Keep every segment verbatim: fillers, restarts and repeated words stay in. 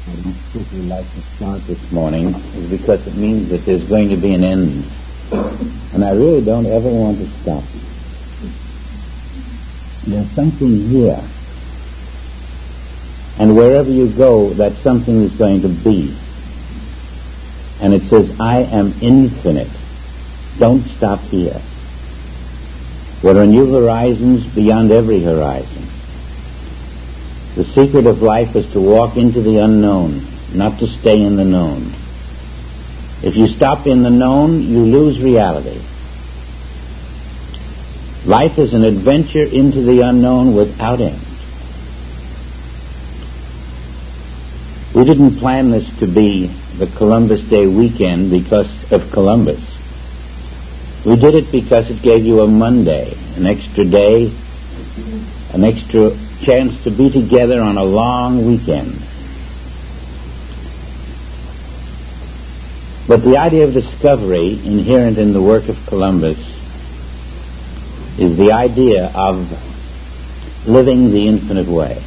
I don't particularly like to start this morning is because it means that there's going to be an end. And I really don't ever want to stop. There's something here. And wherever you go, that something is going to be. And it says, I am infinite. Don't stop here. There are new horizons beyond every horizon. The secret of life is to walk into the unknown, not to stay in the known. If you stop in the known, you lose reality. Life is an adventure into the unknown without end. We didn't plan this to be the Columbus Day weekend because of Columbus. We did it because it gave you a Monday, an extra day, an extra chance to be together on a long weekend. But the idea of discovery inherent in the work of Columbus is the idea of living the infinite way.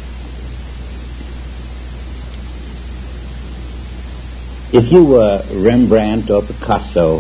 If you were Rembrandt or Picasso,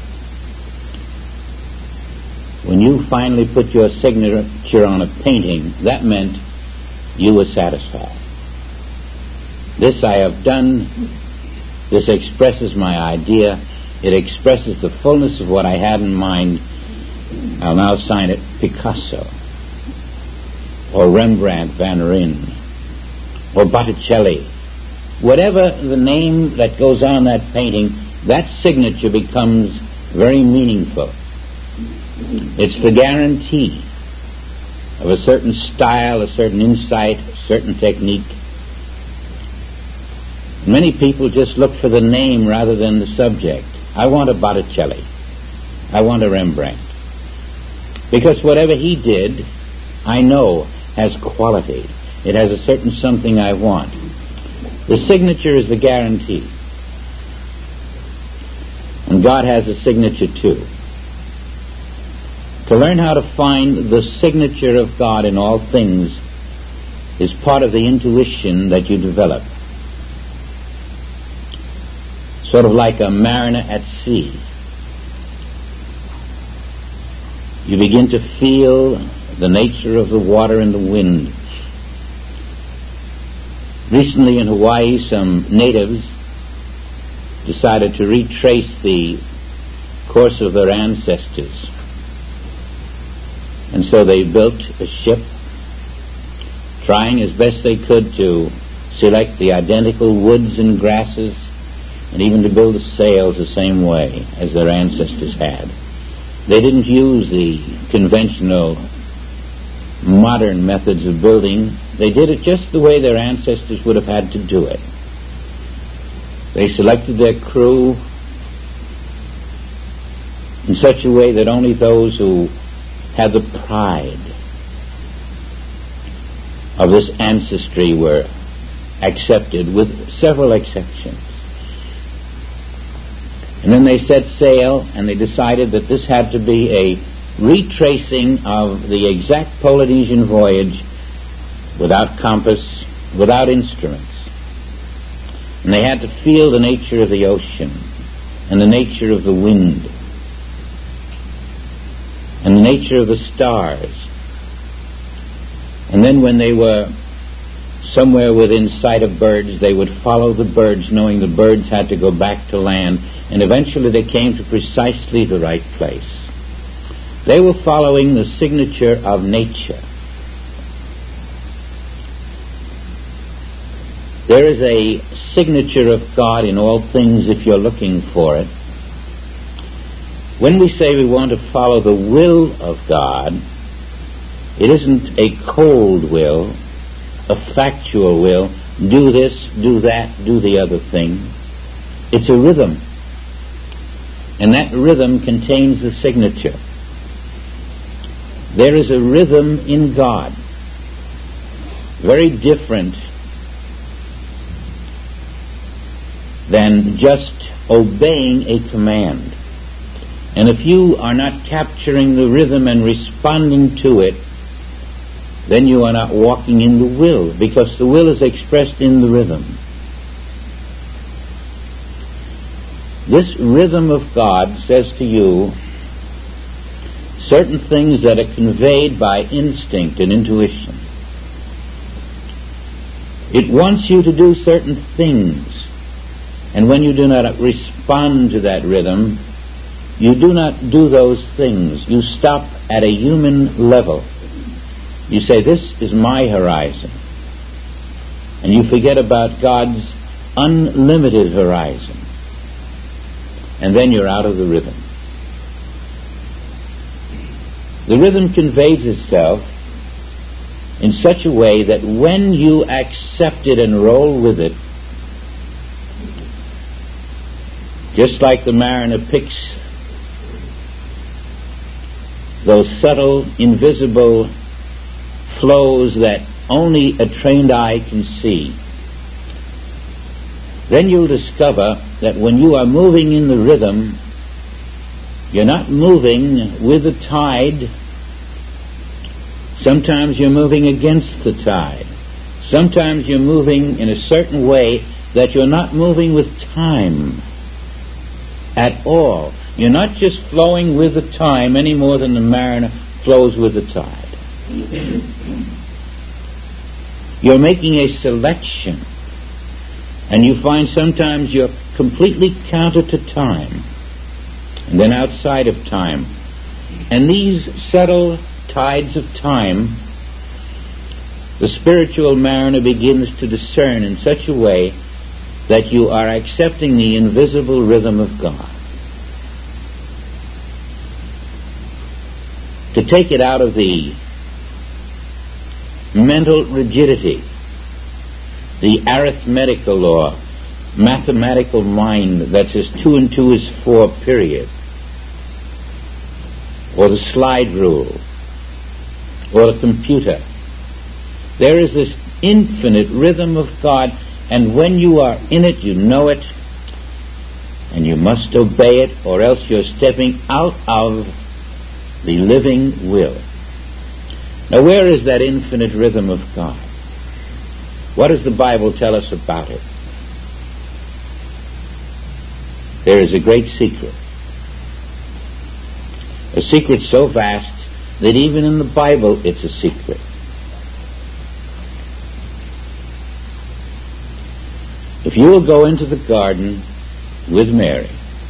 when you finally put your signature on a painting, that meant you were satisfied. This I have done. This expresses my idea. It expresses the fullness of what I had in mind. I'll now sign it Picasso, or Rembrandt van Rijn, or Botticelli. Whatever the name that goes on that painting, that signature becomes very meaningful. It's the guarantee of a certain style, a certain insight, a certain technique. Many people just look for the name rather than the subject. I want a Botticelli. I want a Rembrandt. Because whatever he did, I know has quality. It has a certain something I want. The signature is the guarantee. And God has a signature too. To learn how to find the signature of God in all things is part of the intuition that you develop. Sort of like a mariner at sea. You begin to feel the nature of the water and the wind. Recently in Hawaii, some natives decided to retrace the course of their ancestors. And so they built a ship, trying as best they could to select the identical woods and grasses, and even to build the sails the same way as their ancestors had. They didn't use the conventional modern methods of building. They did it just the way their ancestors would have had to do it. They selected their crew in such a way that only those who had the pride of this ancestry were accepted, with several exceptions. And then they set sail, and they decided that this had to be a retracing of the exact Polynesian voyage without compass, without instruments. And they had to feel the nature of the ocean and the nature of the wind and the nature of the stars. And then when they were somewhere within sight of birds, they would follow the birds, knowing the birds had to go back to land, and eventually they came to precisely the right place. They were following the signature of nature. There is a signature of God in all things if you're looking for it. When we say we want to follow the will of God, it isn't a cold will, a factual will, do this, do that, do the other thing. It's a rhythm. And that rhythm contains the signature. There is a rhythm in God, very different than just obeying a command. And if you are not capturing the rhythm and responding to it, then you are not walking in the will, because the will is expressed in the rhythm. This rhythm of God says to you certain things that are conveyed by instinct and intuition. It wants you to do certain things, and when you do not respond to that rhythm, you do not do those things. You stop at a human level. You say, this is my horizon. And you forget about God's unlimited horizon. And then you're out of the rhythm. The rhythm conveys itself in such a way that when you accept it and roll with it, just like the mariner picks those subtle, invisible flows that only a trained eye can see, then you'll discover that when you are moving in the rhythm, you're not moving with the tide. Sometimes you're moving against the tide. Sometimes you're moving in a certain way that you're not moving with time at all. You're not just flowing with the time any more than the mariner flows with the tide. You're making a selection, and you find sometimes you're completely counter to time, and then outside of time. And these subtle tides of time, the spiritual mariner begins to discern in such a way that you are accepting the invisible rhythm of God. To take it out of the mental rigidity, the arithmetical or mathematical mind that says two and two is four, period, or the slide rule, or the computer. There is this infinite rhythm of God, and when you are in it, you know it, and you must obey it, or else you're stepping out of the living will. Now, where is that infinite rhythm of God? What does the Bible tell us about it? There is a great secret. A secret so vast that even in the Bible it's a secret. If you will go into the garden with Mary,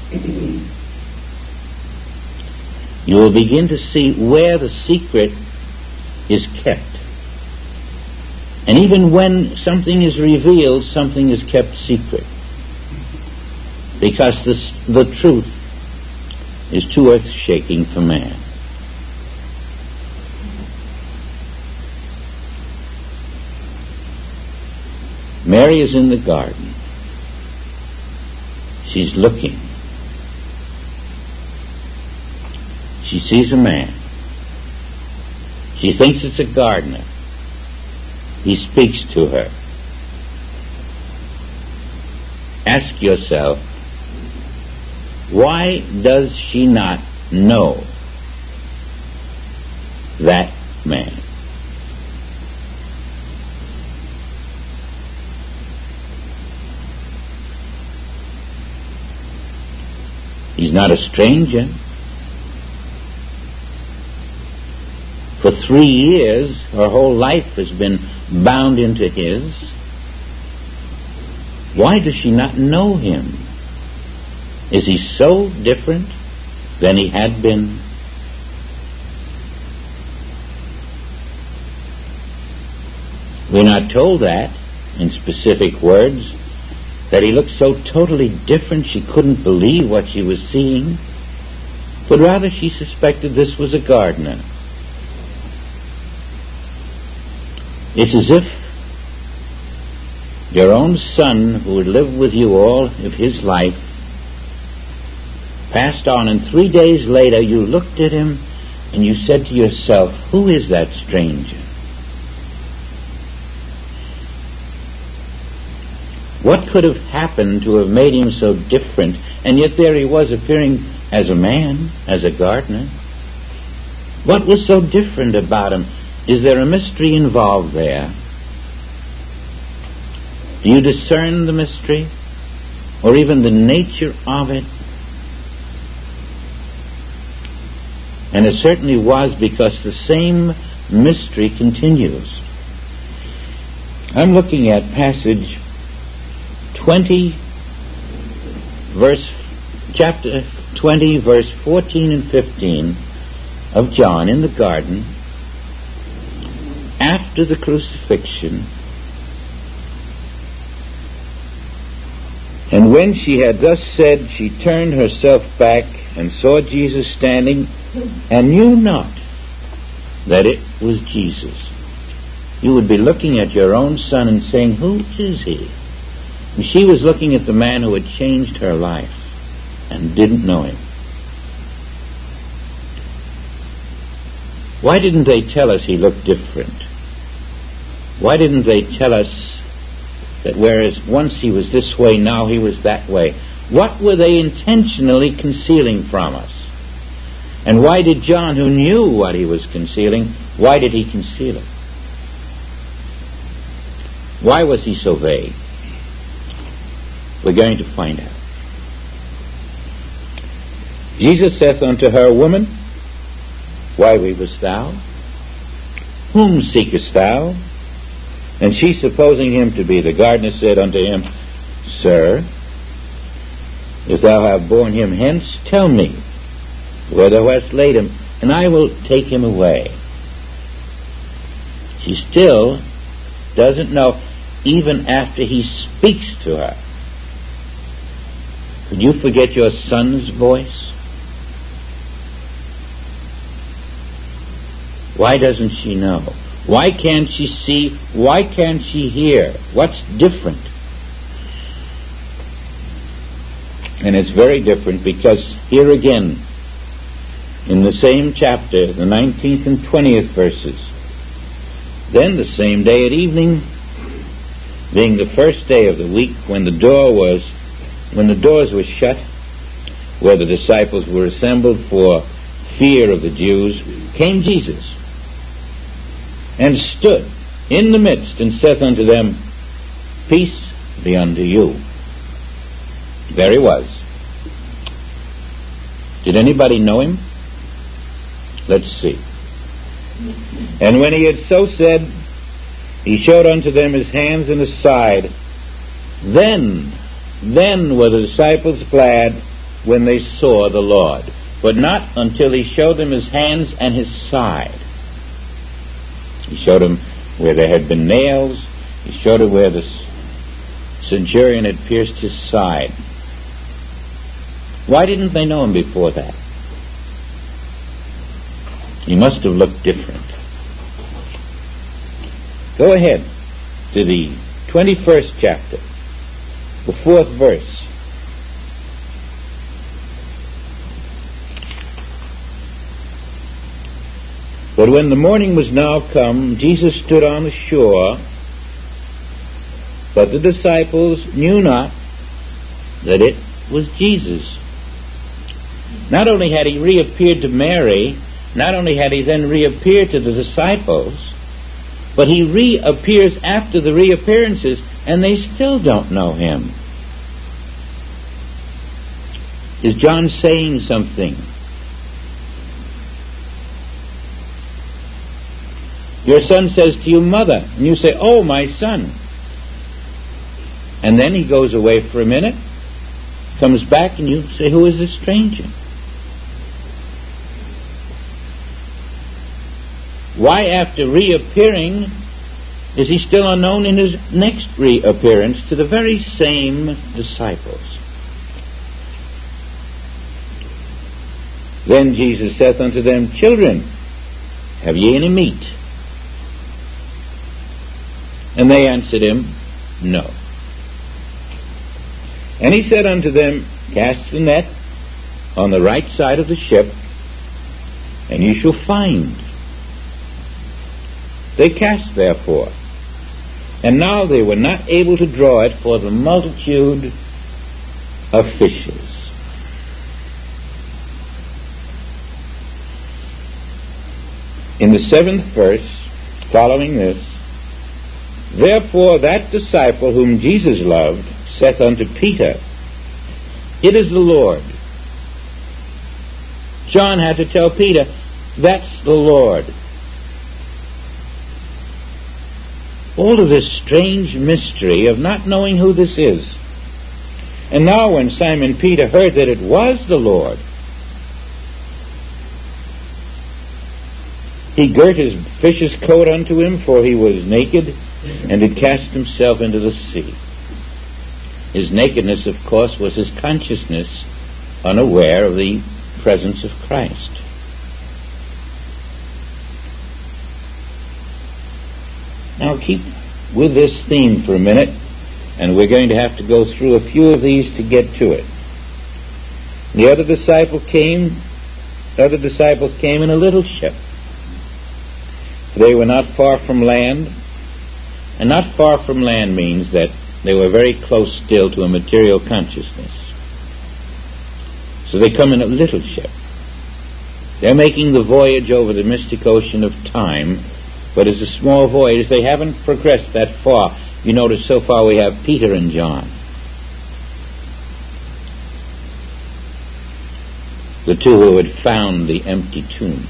you will begin to see where the secret is kept. And even when something is revealed, something is kept secret. Because this, the truth is too earth-shaking for man. Mary is in the garden. She's looking. She sees a man. She thinks it's a gardener. He speaks to her. Ask yourself, why does she not know that man? He's not a stranger. For three years, her whole life has been bound into his. Why does she not know him? Is he so different than he had been? We're not told that in specific words, that he looked so totally different she couldn't believe what she was seeing, but rather she suspected this was a gardener. It's as if your own son, who had lived with you all of his life, passed on, and three days later you looked at him and you said to yourself, who is that stranger? What could have happened to have made him so different? And yet there he was, appearing as a man, as a gardener. What was so different about him? Is there a mystery involved there? Do you discern the mystery? or even the nature of it. And it certainly was, because the same mystery continues. I'm looking at passage twenty, verse, chapter twenty, verse fourteen and fifteen of John in the garden, after the crucifixion. And when she had thus said, she turned herself back and saw Jesus standing, and knew not that it was Jesus. You would be looking at your own son and saying, who is he? And she was looking at the man who had changed her life and didn't know him. Why didn't they tell us he looked different? Why didn't they tell us that whereas once he was this way, now he was that way? What were they intentionally concealing from us? And why did John, who knew what he was concealing, why did he conceal it? Why was he so vague? We're going to find out. Jesus saith unto her, Woman, why weavest thou? Whom seekest thou? And she, supposing him to be the gardener, said unto him, Sir, if thou have borne him hence, tell me where thou hast laid him, and I will take him away. She still doesn't know, even after he speaks to her. Could you forget your son's voice? Why doesn't she know? Why can't she see? Why can't she hear? What's different? And it's very different because here again, in the same chapter, the nineteenth and twentieth verses, then the same day at evening, being the first day of the week, when the door was, when the doors were shut, where the disciples were assembled for fear of the Jews, came Jesus, and stood in the midst, and saith unto them, Peace be unto you. There he was. Did anybody know him? Let's see. And when he had so said, he showed unto them his hands and his side. Then, then were the disciples glad when they saw the Lord. But not until he showed them his hands and his side. He showed them where there had been nails. He showed them where the centurion had pierced his side. Why didn't they know him before that? He must have looked different. Go ahead to the twenty-first chapter, the fourth verse. But when the morning was now come, Jesus stood on the shore, but the disciples knew not that it was Jesus. Not only had he reappeared to Mary, not only had he then reappeared to the disciples, but he reappears after the reappearances, and they still don't know him. Is John saying something? Your son says to you, Mother, and you say, Oh, my son. And then he goes away for a minute, comes back, and you say, Who is this stranger? Why, after reappearing, is he still unknown in his next reappearance to the very same disciples? Then Jesus saith unto them, Children, have ye any meat? And they answered him, No. And he said unto them, Cast the net on the right side of the ship, and ye shall find. They cast therefore, and now they were not able to draw it for the multitude of fishes. In the seventh verse, following this, Therefore that disciple whom Jesus loved saith unto Peter, It is the Lord. John had to tell Peter, that's the Lord. All of this strange mystery of not knowing who this is. And now when Simon Peter heard that it was the Lord, he girt his fish's coat unto him, for he was naked, and did cast himself into the sea. His nakedness, of course, was his consciousness, unaware of the presence of Christ. Now keep with this theme for a minute, and we're going to have to go through a few of these to get to it. The other disciple came, other disciples came in a little ship. They were not far from land, and not far from land means that they were very close still to a material consciousness. So they come in a little ship. They're making the voyage over the mystic ocean of time, but it's a small voyage. They haven't progressed that far. You notice so far we have Peter and John, the two who had found the empty tomb.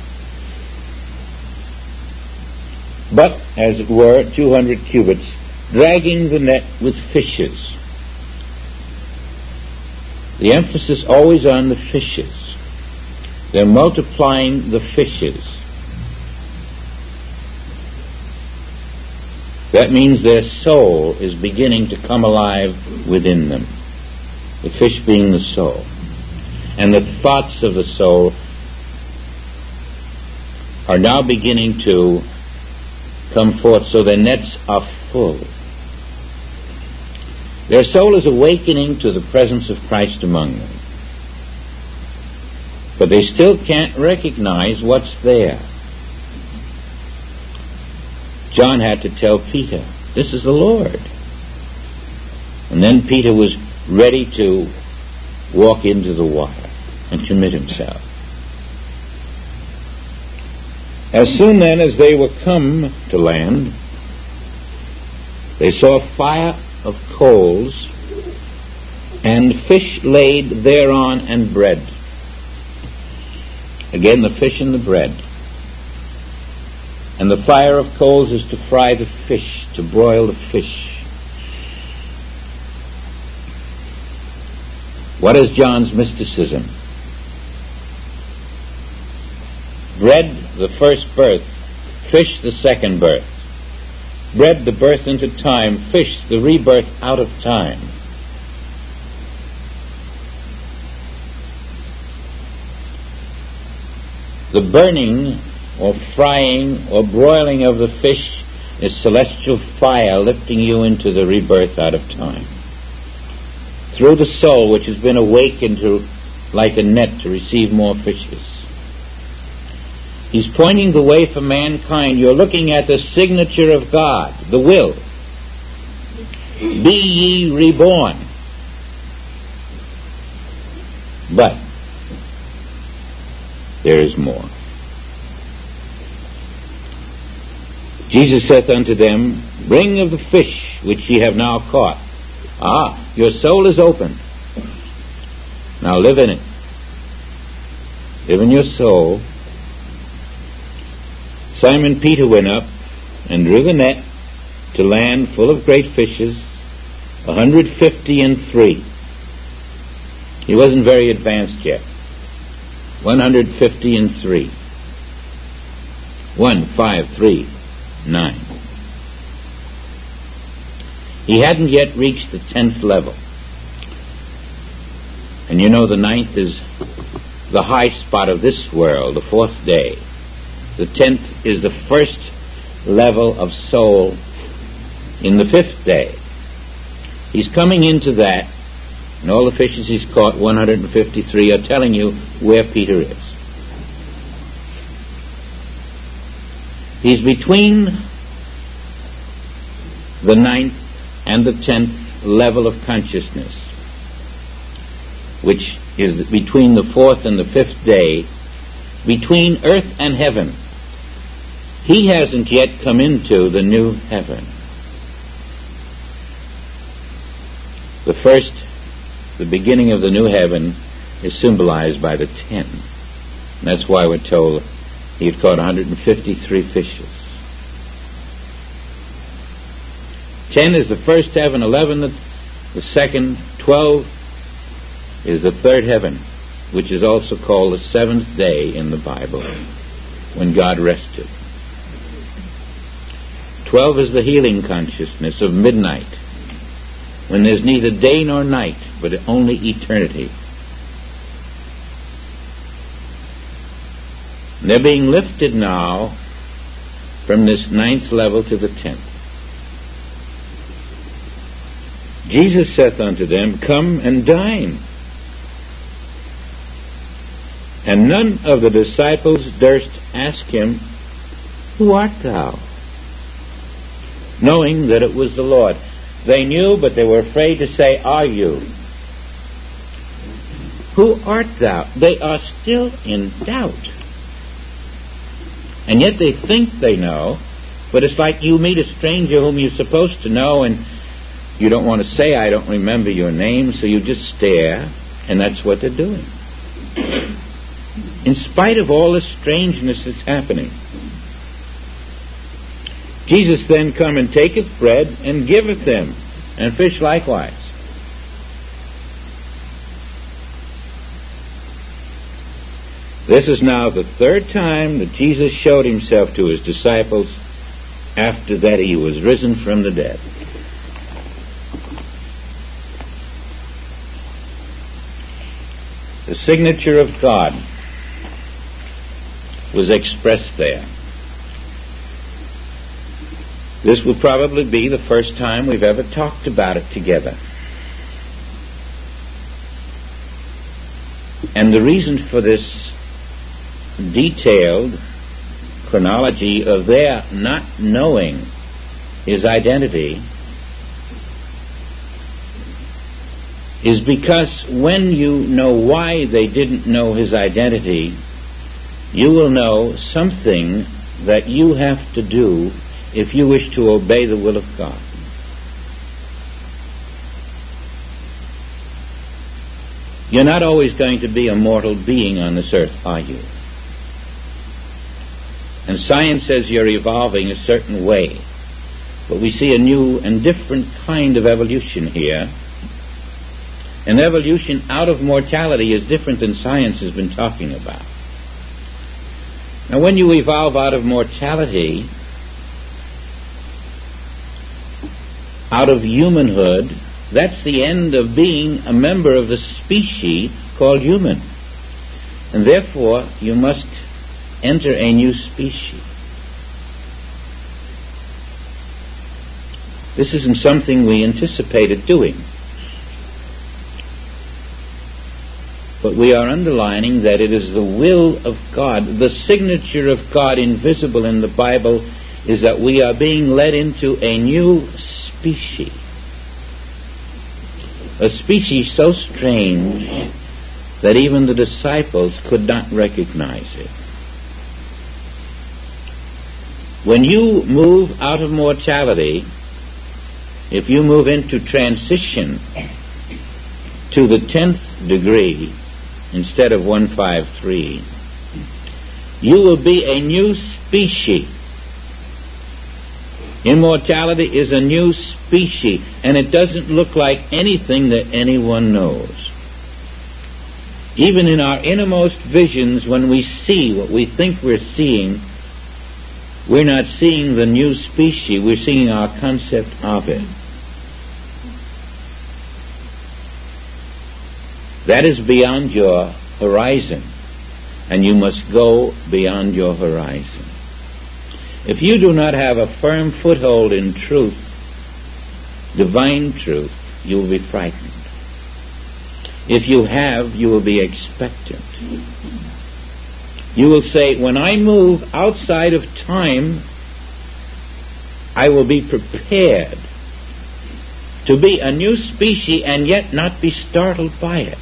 But, as it were, two hundred cubits, dragging the net with fishes. The emphasis always on the fishes. They're multiplying the fishes. That means their soul is beginning to come alive within them. The fish being the soul. And the thoughts of the soul are now beginning to come forth, so their nets are full. Their soul is awakening to the presence of Christ among them. But they still can't recognize what's there. John had to tell Peter, this is the Lord. And then Peter was ready to walk into the water and commit himself. As soon then as they were come to land, they saw a fire of coals, and fish laid thereon, and bread. Again, the fish and the bread. And the fire of coals is to fry the fish, to broil the fish. What is John's mysticism? Bread, the first birth. Fish, the second birth. Bread, the birth into time. Fish, the rebirth out of time. The burning or frying or broiling of the fish is celestial fire lifting you into the rebirth out of time. Through the soul, which has been awakened to, like a net, to receive more fishes. He's pointing the way for mankind. You're looking at the signature of God, the will. Be ye reborn. But there is more. Jesus saith unto them, bring of the fish which ye have now caught. Ah, your soul is open. Now live in it. Live in your soul. Simon Peter went up and drew the net to land full of great fishes, a hundred fifty and three. He wasn't very advanced yet. One hundred fifty and three. One, five, three, nine. He hadn't yet reached the tenth level. And you know the ninth is the high spot of this world, the fourth day. The tenth is the first level of soul in the fifth day. He's coming into that, and all the fishes he's caught, one hundred fifty-three, are telling you where Peter is. He's between the ninth and the tenth level of consciousness, which is between the fourth and the fifth day, between earth and heaven. He hasn't yet come into the new heaven. The first the beginning of the new heaven is symbolized by the ten. And that's why we're told he had caught one hundred fifty-three fishes. Ten is the first heaven, eleven the, the second, twelve is the third heaven, which is also called the seventh day in the Bible, when God rested. Twelve is the healing consciousness of midnight, when there's neither day nor night, but only eternity. They're being lifted now from this ninth level to the tenth. Jesus saith unto them, Come and dine. And none of the disciples durst ask him, Who art thou? Knowing that it was the Lord. They knew, but they were afraid to say, Are you? Who art thou? They are still in doubt. And yet they think they know, but it's like you meet a stranger whom you're supposed to know, and you don't want to say, I don't remember your name, so you just stare, and that's what they're doing. In spite of all the strangeness that's happening. Jesus then come and taketh bread and giveth them, and fish likewise. This is now the third time that Jesus showed himself to his disciples after that he was risen from the dead. The signature of God was expressed there. This will probably be the first time we've ever talked about it together. And the reason for this detailed chronology of their not knowing his identity is because when you know why they didn't know his identity, you will know something that you have to do if you wish to obey the will of God. You're not always going to be a mortal being on this earth, are you? And science says you're evolving a certain way. But we see a new and different kind of evolution here. An evolution out of mortality is different than science has been talking about. Now, when you evolve out of mortality, out of humanhood, that's the end of being a member of the species called human. And therefore, you must enter a new species. This isn't something we anticipated doing. But we are underlining that it is the will of God. The signature of God invisible in the Bible is that we are being led into a new species. A species so strange that even the disciples could not recognize it. When you move out of mortality, if you move into transition to the tenth degree instead of one fifty-three, you will be a new species. Immortality is a new species, and it doesn't look like anything that anyone knows. Even in our innermost visions, when we see what we think we're seeing, we're not seeing the new species, we're seeing our concept of it. That is beyond your horizon, and you must go beyond your horizon. If you do not have a firm foothold in truth, divine truth, you will be frightened. If you have, you will be expectant. You will say, when I move outside of time, I will be prepared to be a new species and yet not be startled by it.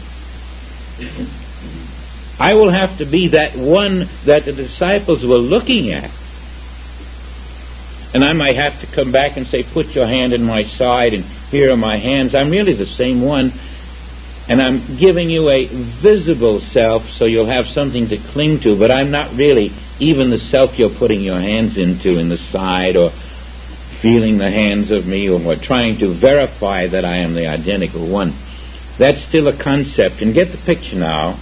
I will have to be that one that the disciples were looking at. And I might have to come back and say, put your hand in my side and here are my hands. I'm really the same one. And I'm giving you a visible self so you'll have something to cling to, but I'm not really even the self you're putting your hands into in the side or feeling the hands of me or trying to verify that I am the identical one. That's still a concept. And get the picture now.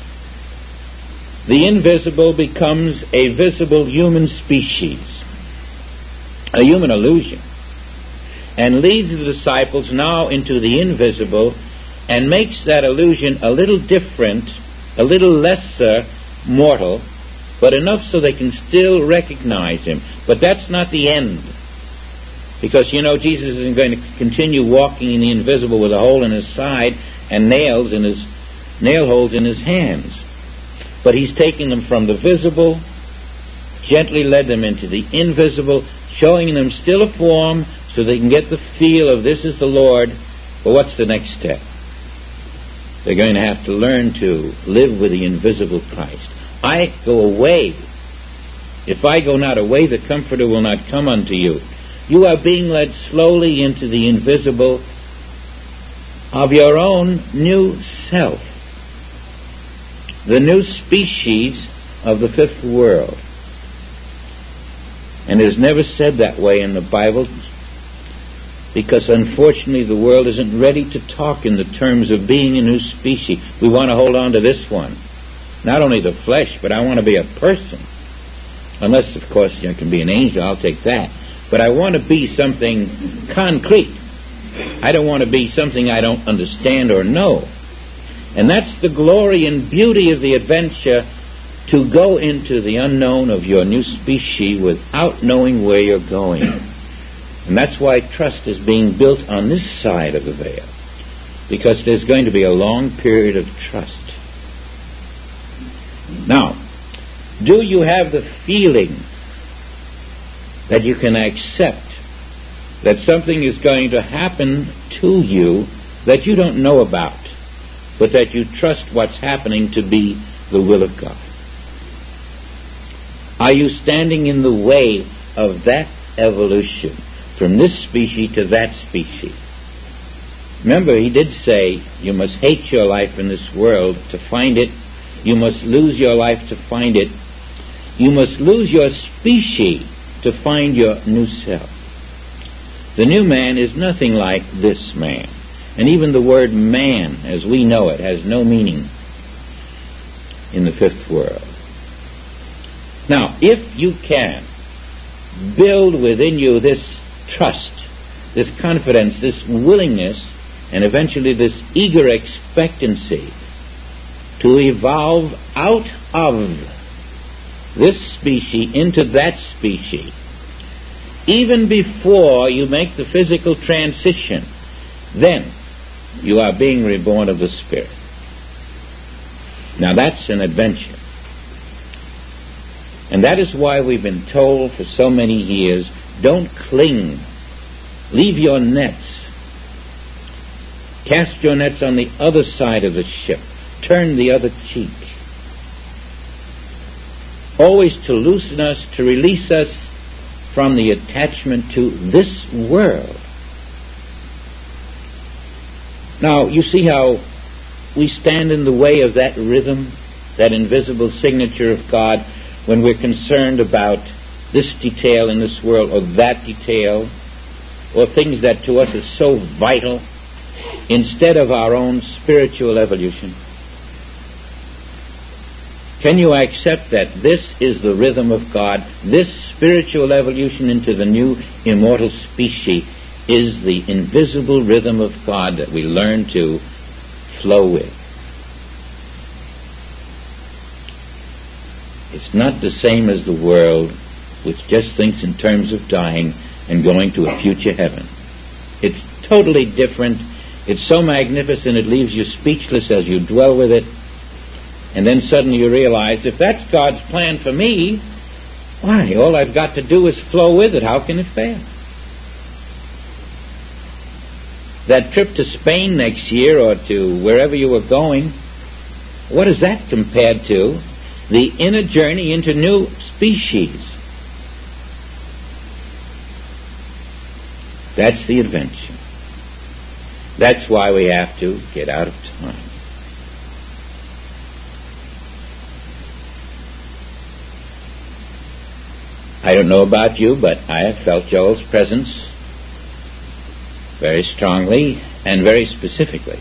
The invisible becomes a visible human species, a human illusion, and leads the disciples now into the invisible and makes that illusion a little different, a little lesser mortal, but enough so they can still recognize him. But that's not the end. Because, you know, Jesus isn't going to continue walking in the invisible with a hole in his side and nails in his nail holes in his hands. But he's taking them from the visible, gently led them into the invisible, showing them still a form so they can get the feel of this is the Lord. But what's the next step? They're going to have to learn to live with the invisible Christ. I go away. If I go not away, the Comforter will not come unto you. You are being led slowly into the invisible of your own new self, the new species of the fifth world. And it is never said that way in the Bible, because unfortunately the world isn't ready to talk in the terms of being a new species. We want to hold on to this one. Not only the flesh, but I want to be a person. Unless, of course, I can be an angel, I'll take that. But I want to be something concrete. I don't want to be something I don't understand or know. And that's the glory and beauty of the adventure, to go into the unknown of your new species without knowing where you're going. And that's why trust is being built on this side of the veil, because there's going to be a long period of trust. Now, do you have the feeling that you can accept that something is going to happen to you that you don't know about, but that you trust what's happening to be the will of God? Are you standing in the way of that evolution from this species to that species? Remember, he did say you must hate your life in this world to find it. You must lose your life to find it. You must lose your species to find your new self. The new man is nothing like this man. And even the word man, as we know it, has no meaning in the fifth world. Now, if you can build within you this trust, this confidence, this willingness, and eventually this eager expectancy to evolve out of this species into that species, even before you make the physical transition, then you are being reborn of the Spirit. Now that's an adventure. And that is why we've been told for so many years, don't cling. Leave your nets. Cast your nets on the other side of the ship. Turn the other cheek. Always to loosen us, to release us from the attachment to this world. Now, you see how we stand in the way of that rhythm, that invisible signature of God, when we're concerned about this detail in this world or that detail, or things that to us is so vital, instead of our own spiritual evolution. Can you accept that this is the rhythm of God? This spiritual evolution into the new immortal species is the invisible rhythm of God that we learn to flow with. It's not the same as the world, which just thinks in terms of dying and going to a future heaven. It's totally different. It's so magnificent it leaves you speechless as you dwell with it. And then suddenly you realize, if that's God's plan for me, why, all I've got to do is flow with it. How can it fail? That trip to Spain next year, or to wherever you were going, what is that compared to the inner journey into new species? That's the adventure. That's why we have to get out of time. I don't know about you, but I have felt Joel's presence very strongly and very specifically.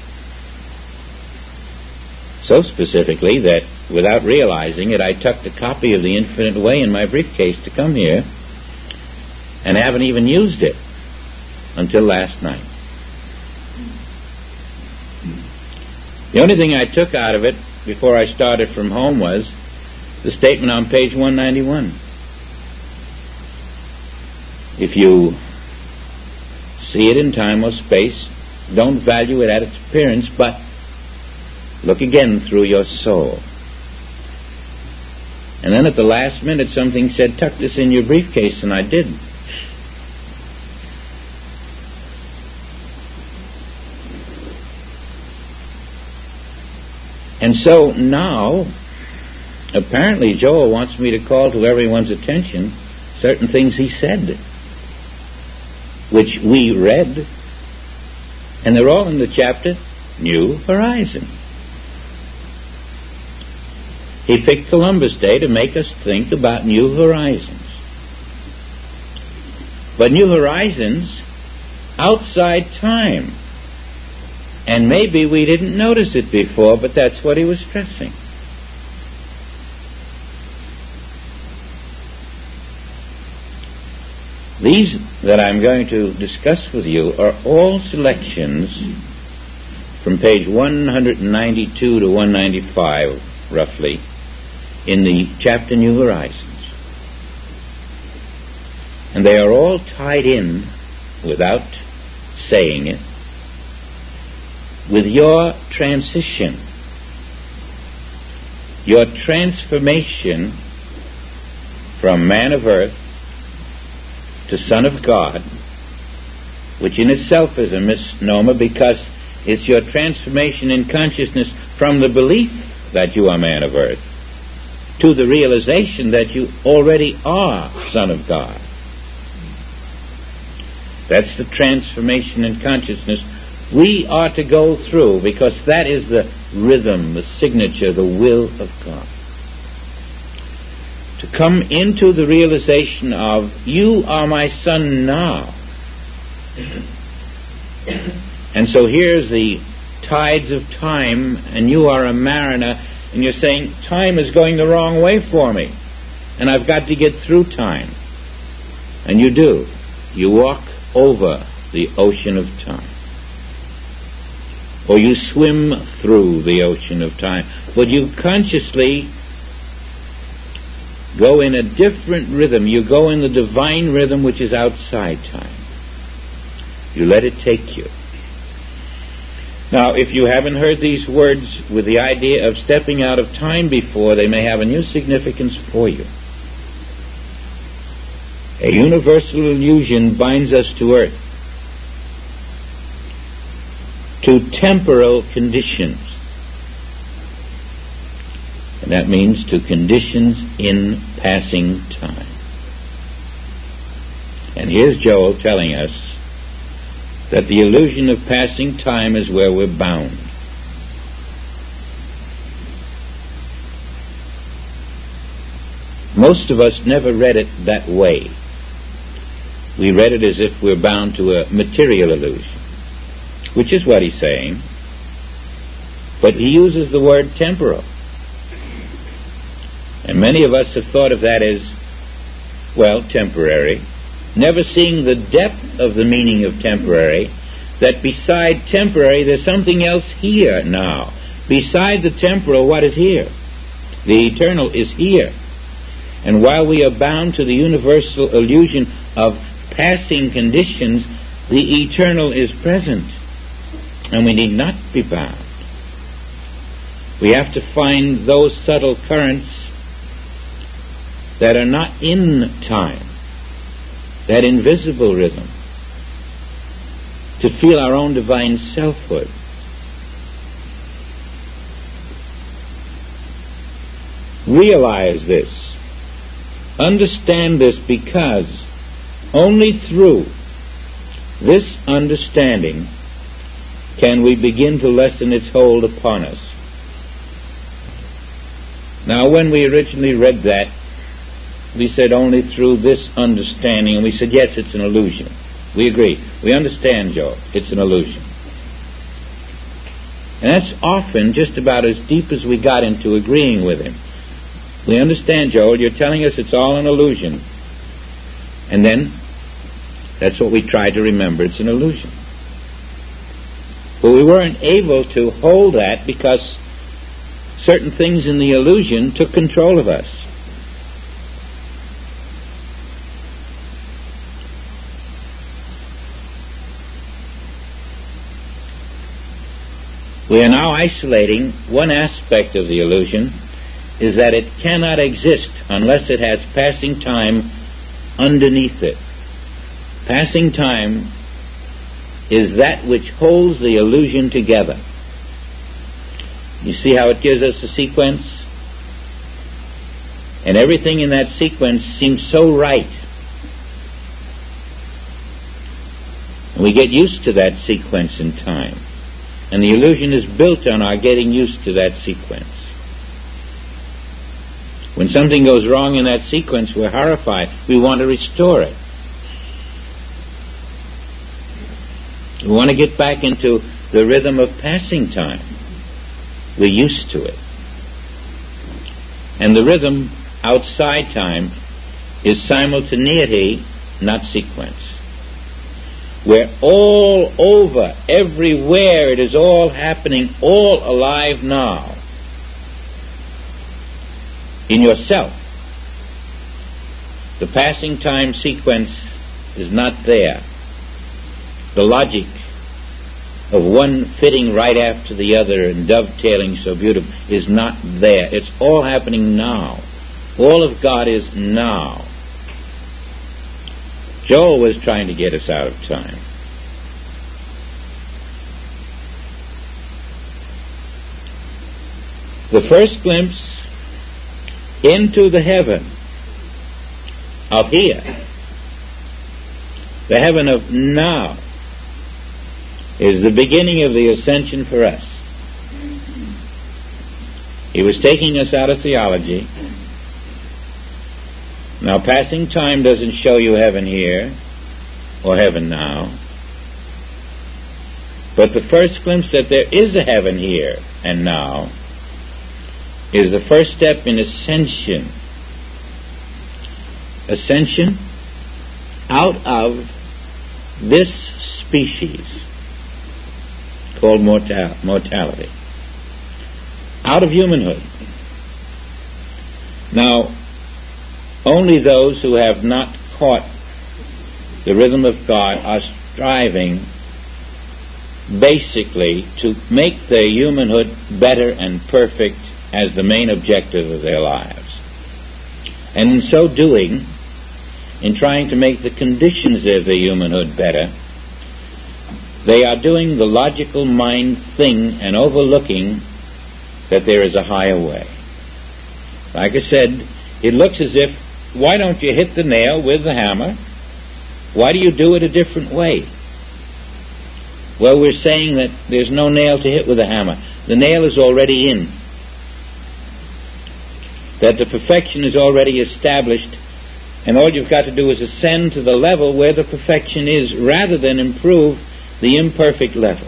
So specifically that without realizing it, I tucked a copy of The Infinite Way in my briefcase to come here and haven't even used it until last night. The only thing I took out of it before I started from home was the statement on page one ninety-one. If you see it in time or space, don't value it at its appearance, but look again through your soul. And then at the last minute something said, tuck this in your briefcase, and I did. And so now, apparently Joel wants me to call to everyone's attention certain things he said, which we read, and they're all in the chapter New Horizons. He picked Columbus Day to make us think about New Horizons. But New Horizons outside time. And maybe we didn't notice it before, but that's what he was stressing. These that I'm going to discuss with you are all selections from page one ninety-two to one ninety-five, roughly, in the chapter New Horizons. And they are all tied in, without saying it, with your transition, your transformation from man of earth to Son of God, which in itself is a misnomer because it's your transformation in consciousness from the belief that you are man of earth to the realization that you already are Son of God. That's the transformation in consciousness we are to go through, because that is the rhythm, the signature, the will of God. To come into the realization of, you are my son now. And so here's the tides of time, and you are a mariner, and you're saying, time is going the wrong way for me, and I've got to get through time. And you do. You walk over the ocean of time. Or you swim through the ocean of time. But you consciously go in a different rhythm. You go in the divine rhythm which is outside time. You let it take you. Now, if you haven't heard these words with the idea of stepping out of time before, they may have a new significance for you. A universal illusion binds us to earth, to temporal conditions. And that means to conditions in passing time. And here's Joel telling us that the illusion of passing time is where we're bound. Most of us never read it that way. We read it as if we're bound to a material illusion, which is what he's saying. But he uses the word temporal. And many of us have thought of that as, well, temporary, never seeing the depth of the meaning of temporary, that beside temporary there's something else here now. Beside the temporal, what is here? The eternal is here. And while we are bound to the universal illusion of passing conditions, the eternal is present. And we need not be bound. We have to find those subtle currents that are not in time, that invisible rhythm, to feel our own divine selfhood. Realize this. Understand this, because only through this understanding can we begin to lessen its hold upon us. Now, when we originally read that, we said only through this understanding, and we said, yes, it's an illusion. We agree. We understand, Joel. It's an illusion. And that's often just about as deep as we got into agreeing with him. We understand, Joel, you're telling us it's all an illusion. And then, that's what we tried to remember. It's an illusion. But we weren't able to hold that because certain things in the illusion took control of us. We are now isolating one aspect of the illusion, is that it cannot exist unless it has passing time underneath it. Passing time is that which holds the illusion together. You see how it gives us a sequence? And everything in that sequence seems so right. And we get used to that sequence in time. And the illusion is built on our getting used to that sequence. When something goes wrong in that sequence, we're horrified. We want to restore it. We want to get back into the rhythm of passing time. We're used to it. And the rhythm outside time is simultaneity, not sequence. Where all over, everywhere, it is all happening, all alive now. In yourself. The passing time sequence is not there. The logic of one fitting right after the other and dovetailing so beautiful is not there. It's all happening now. All of God is now. Joel was trying to get us out of time. The first glimpse into the heaven of here, the heaven of now, is the beginning of the ascension for us. He was taking us out of theology. Now, passing time doesn't show you heaven here or heaven now. But the first glimpse that there is a heaven here and now is the first step in ascension. Ascension out of this species called mortal- mortality. Out of humanhood. Now, only those who have not caught the rhythm of God are striving basically to make their humanhood better and perfect as the main objective of their lives. And in so doing, in trying to make the conditions of their humanhood better, they are doing the logical mind thing and overlooking that there is a higher way. Like I said, it looks as if, why don't you hit the nail with the hammer? Why do you do it a different way? Well, we're saying that there's no nail to hit with a hammer. The nail is already in. That the perfection is already established, and all you've got to do is ascend to the level where the perfection is, rather than improve the imperfect level.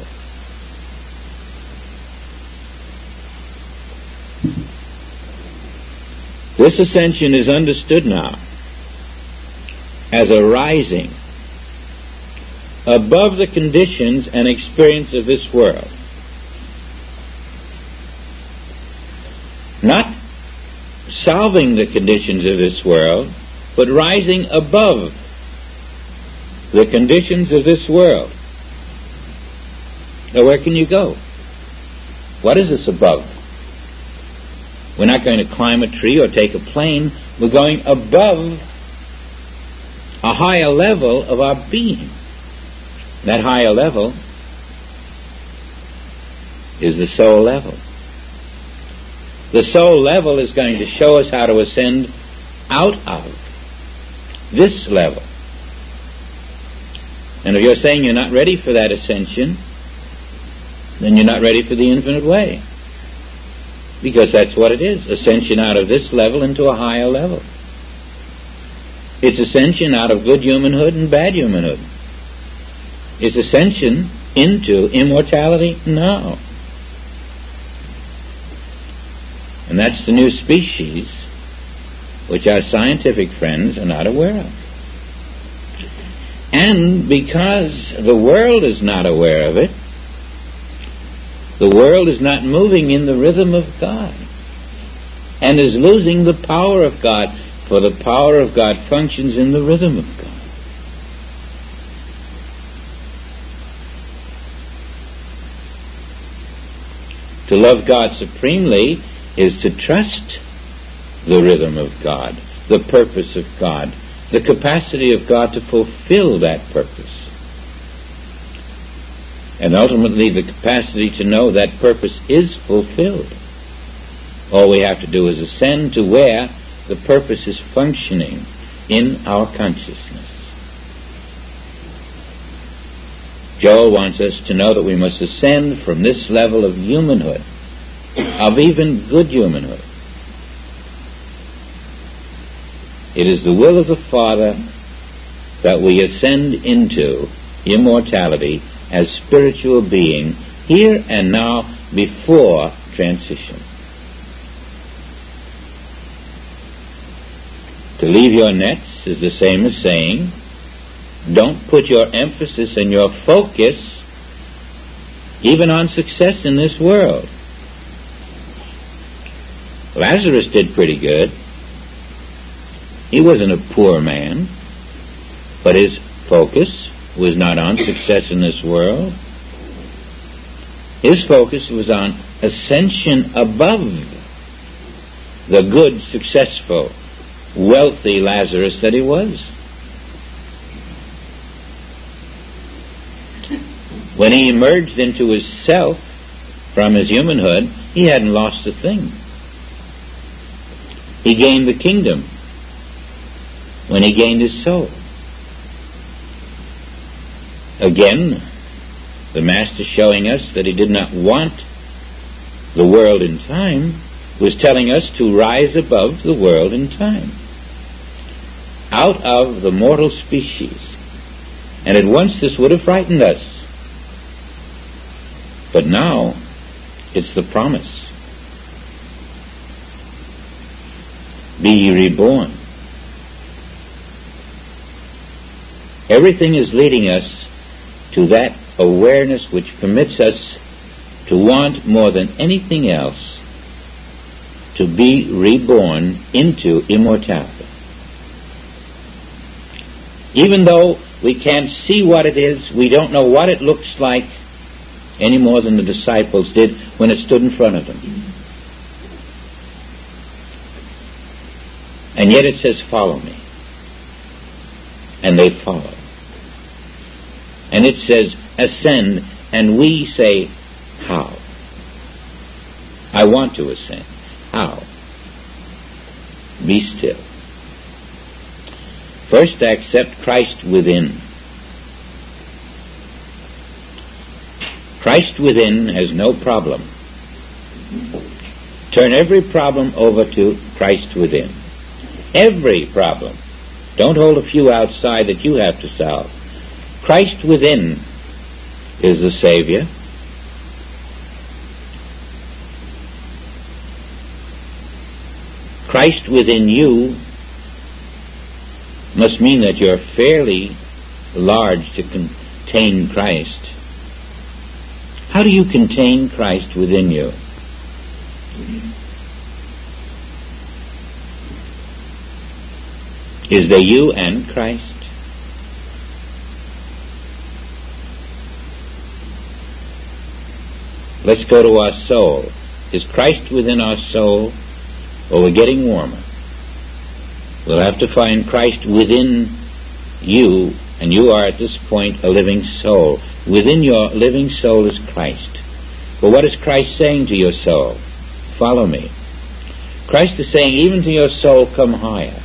This ascension is understood now as a rising above the conditions and experience of this world. Not solving the conditions of this world, but rising above the conditions of this world. Now, where can you go? What is this above? We're not going to climb a tree or take a plane. We're going above a higher level of our being. That higher level is the soul level. The soul level is going to show us how to ascend out of this level. And if you're saying you're not ready for that ascension, then you're not ready for the infinite way. Because that's what it is, ascension out of this level into a higher level. It's ascension out of good humanhood and bad humanhood. It's ascension into immortality now. And that's the new species which our scientific friends are not aware of. And because the world is not aware of it, the world is not moving in the rhythm of God and is losing the power of God, for the power of God functions in the rhythm of God. To love God supremely is to trust the rhythm of God, the purpose of God, the capacity of God to fulfill that purpose. And ultimately the capacity to know that purpose is fulfilled. All we have to do is ascend to where the purpose is functioning in our consciousness. Joel wants us to know that we must ascend from this level of humanhood, of even good humanhood. It is the will of the Father that we ascend into immortality as spiritual being here and now before transition. To leave your nets is the same as saying, don't put your emphasis and your focus even on success in this world. Lazarus did pretty good. He wasn't a poor man, but his focus was not on success in this world. His focus was on ascension above the good, successful, wealthy Lazarus that he was. When he emerged into his self from his humanhood, he hadn't lost a thing. He gained the kingdom when he gained his soul. Again, the Master, showing us that he did not want the world in time, was telling us to rise above the world in time, out of the mortal species. And at once this would have frightened us. But now, it's the promise. Be ye reborn. Everything is leading us to that awareness which permits us to want more than anything else to be reborn into immortality. Even though we can't see what it is, we don't know what it looks like any more than the disciples did when it stood in front of them. And yet it says, follow me. And they follow. And it says, ascend, and we say, how? I want to ascend. How? Be still. First, accept Christ within. Christ within has no problem. Turn every problem over to Christ within. Every problem. Don't hold a few outside that you have to solve. Christ within is the Savior. Christ within you must mean that you're fairly large to contain Christ. How do you contain Christ within you? Is there you and Christ? Let's go to our soul. Is Christ within our soul, or we're getting warmer? We'll have to find Christ within you, and you are at this point a living soul. Within your living soul is Christ. But what is Christ saying to your soul? Follow me. Christ is saying, even to your soul, come higher.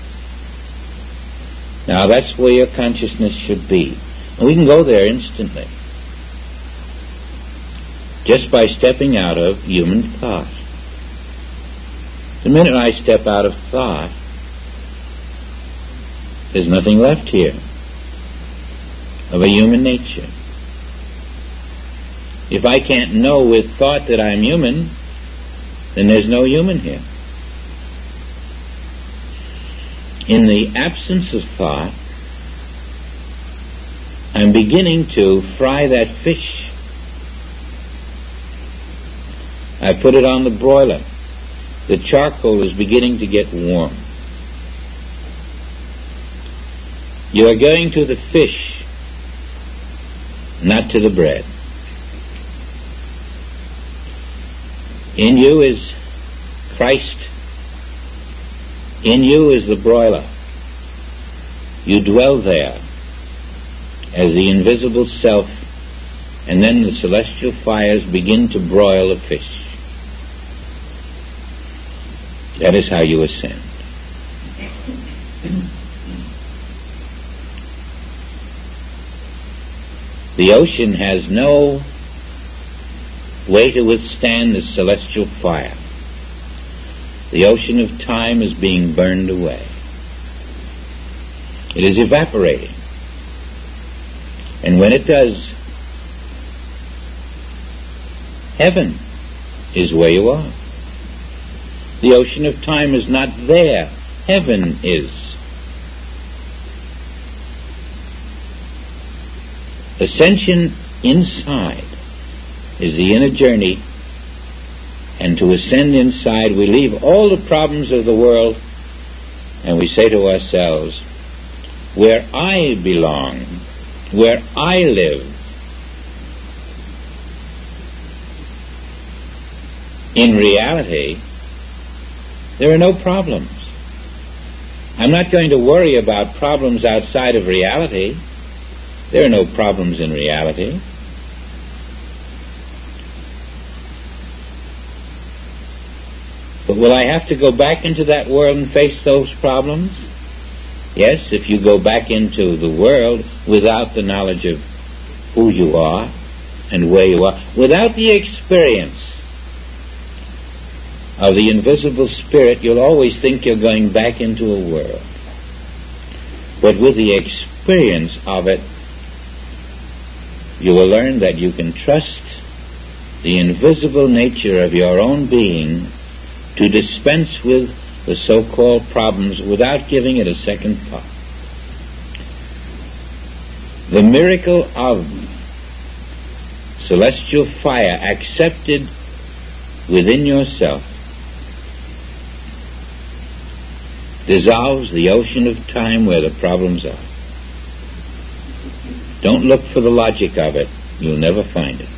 Now that's where your consciousness should be. And we can go there instantly. just by stepping out of human thought. The minute I step out of thought, there's nothing left here of a human nature. If I can't know with thought that I'm human, then there's no human here. In the absence of thought, I'm beginning to fry that fish. I put it on the broiler. The charcoal is beginning to get warm. You are going to the fish, not to the bread. In you is Christ. In you is the broiler. You dwell there as the invisible self, and then the celestial fires begin to broil the fish. That is how you ascend. The ocean has no way to withstand the celestial fire. The ocean of time is being burned away. It is evaporating. And when it does, heaven is where you are. The ocean of time is not there. Heaven is. Ascension inside is the inner journey, and to ascend inside we leave all the problems of the world and we say to ourselves, where I belong, where I live, in reality there are no problems. I'm not going to worry about problems outside of reality. There are no problems in reality. But will I have to go back into that world and face those problems? Yes, if you go back into the world without the knowledge of who you are and where you are, without the experience of the invisible spirit, you'll always think you're going back into a world. But with the experience of it, you will learn that you can trust the invisible nature of your own being to dispense with the so-called problems without giving it a second thought. The miracle of celestial fire accepted within yourself dissolves the ocean of time where the problems are. Don't look for the logic of it. You'll never find it.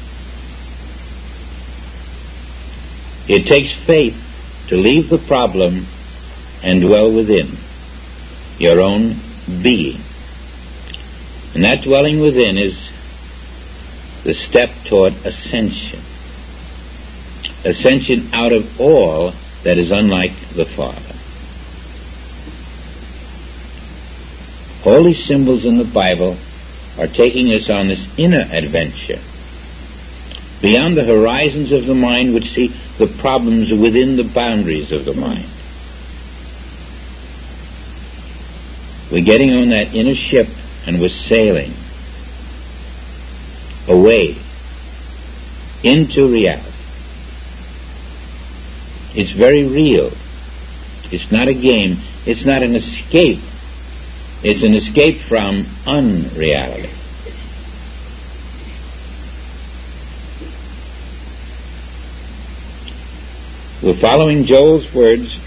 It takes faith to leave the problem and dwell within your own being. And that dwelling within is the step toward ascension. Ascension out of all that is unlike the Father. All these symbols in the Bible are taking us on this inner adventure, beyond the horizons of the mind which see the problems within the boundaries of the mind. We're getting on that inner ship and we're sailing away into reality. It's very real. It's not a game. It's not an escape. It's an escape from unreality. We're following Joel's words.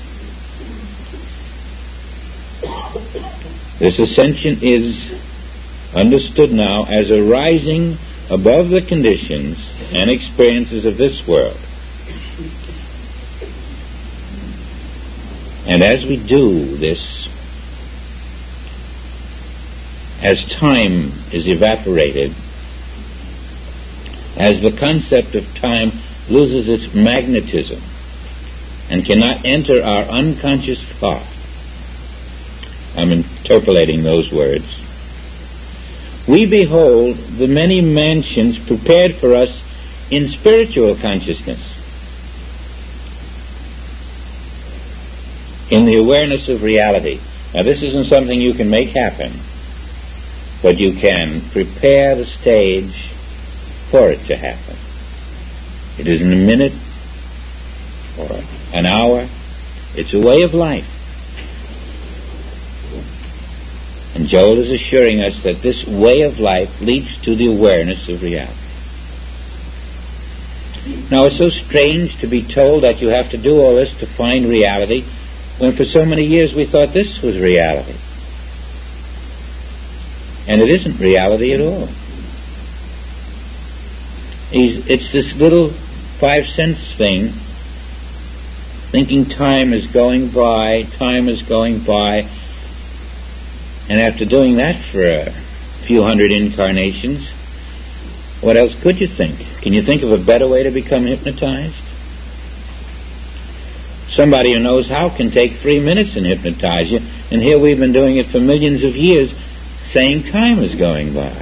This ascension is understood now as a rising above the conditions and experiences of this world. And as we do this, as time is evaporated, as the concept of time loses its magnetism and cannot enter our unconscious thought, I'm interpolating those words, we behold the many mansions prepared for us in spiritual consciousness, in the awareness of reality. Now, this isn't something you can make happen, but you can prepare the stage for it to happen. It isn't a minute or an hour. It's a way of life. And Joel is assuring us that this way of life leads to the awareness of reality. Now, it's so strange to be told that you have to do all this to find reality, when for so many years we thought this was reality. And it isn't reality at all. It's this little five sense thing, thinking time is going by, time is going by, and after doing that for a few hundred incarnations, what else could you think? Can you think of a better way to become hypnotized? Somebody who knows how can take three minutes and hypnotize you, and here we've been doing it for millions of years, saying time is going by.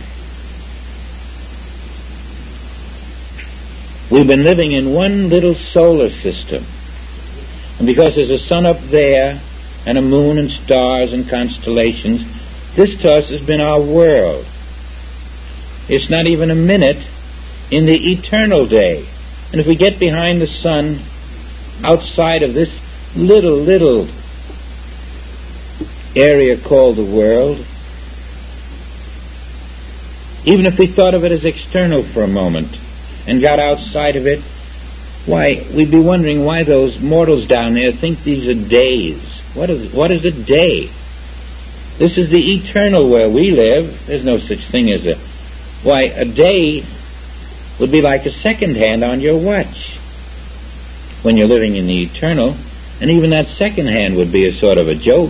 We've been living in one little solar system, and because there's a sun up there, and a moon and stars and constellations, this to us has been our world. It's not even a minute in the eternal day. And if we get behind the sun, outside of this little, little area called the world, even if we thought of it as external for a moment and got outside of it, why, we'd be wondering why those mortals down there think these are days. What is, what is a day? This is the eternal where we live. There's no such thing as a... Why, a day would be like a second hand on your watch when you're living in the eternal, and even that second hand would be a sort of a joke.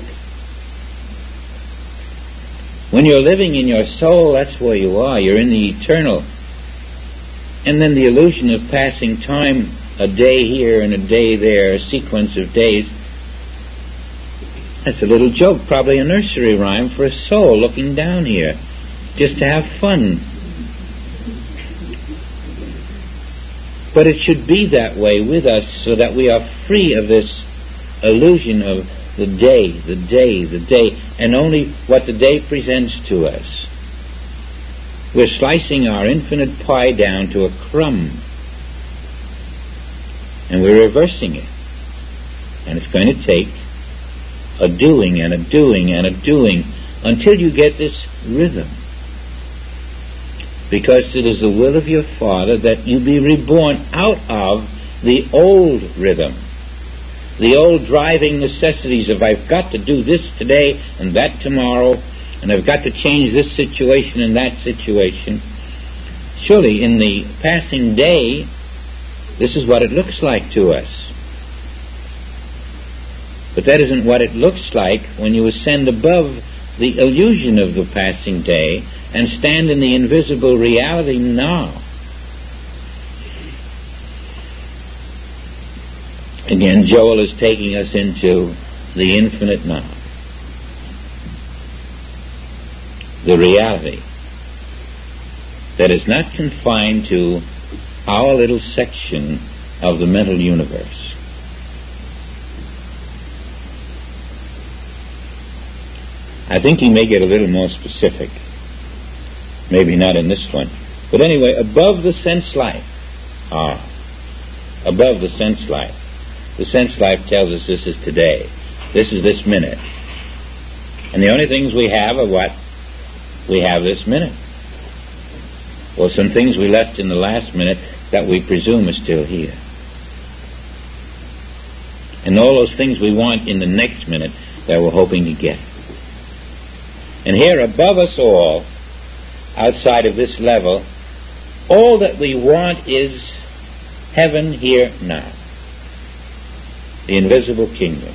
When you're living in your soul, that's where you are. You're in the eternal. And then the illusion of passing time, a day here and a day there, a sequence of days, that's a little joke, probably a nursery rhyme for a soul looking down here, just to have fun. But it should be that way with us, so that we are free of this illusion of the day, the day, the day, and only what the day presents to us. We're slicing our infinite pie down to a crumb, and we're reversing it. And it's going to take a doing and a doing and a doing until you get this rhythm. Because it is the will of your Father that you be reborn out of the old rhythm, the old driving necessities of I've got to do this today and that tomorrow, and I've got to change this situation and that situation. Surely in the passing day, this is what it looks like to us. But that isn't what it looks like when you ascend above the illusion of the passing day and stand in the invisible reality now. Again, Joel is taking us into the infinite now. The reality that is not confined to our little section of the mental universe. I think he may get a little more specific. Maybe not in this one. But anyway, above the sense life. Ah, above the sense life. The sense life tells us this is today. This is this minute. And the only things we have are what? We have this minute. Well, some things we left in the last minute that we presume are still here. And all those things we want in the next minute that we're hoping to get. And here above us all, outside of this level, all that we want is heaven here now. The invisible kingdom.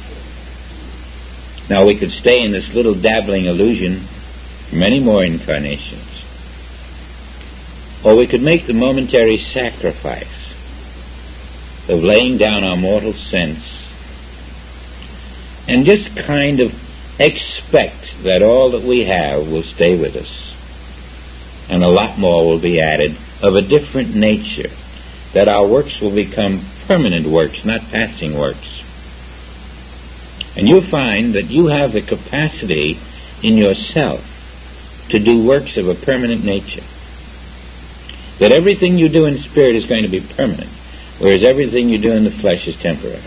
Now we could stay in this little dabbling illusion for many more incarnations. Or we could make the momentary sacrifice of laying down our mortal sense and just kind of expect that all that we have will stay with us, and a lot more will be added of a different nature, that our works will become permanent works, not passing works. And you'll find that you have the capacity in yourself to do works of a permanent nature. That everything you do in spirit is going to be permanent, whereas everything you do in the flesh is temporary.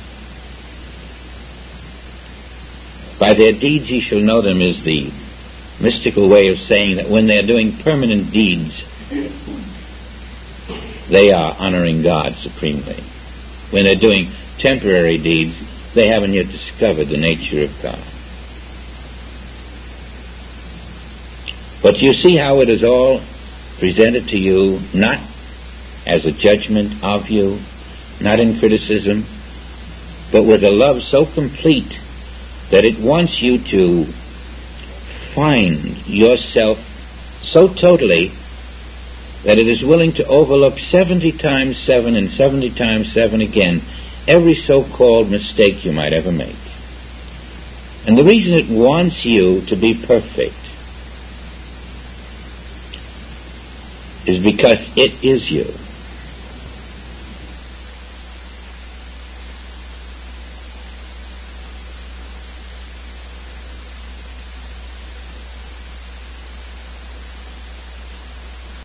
By their deeds ye shall know them is the mystical way of saying that when they're doing permanent deeds, they are honoring God supremely. When they're doing temporary deeds, they haven't yet discovered the nature of God. But you see how it is all presented to you, not as a judgment of you, not in criticism, but with a love so complete that it wants you to find yourself so totally that it is willing to overlook seventy times seven and seventy times seven again every so-called mistake you might ever make. And the reason it wants you to be perfect is because it is you.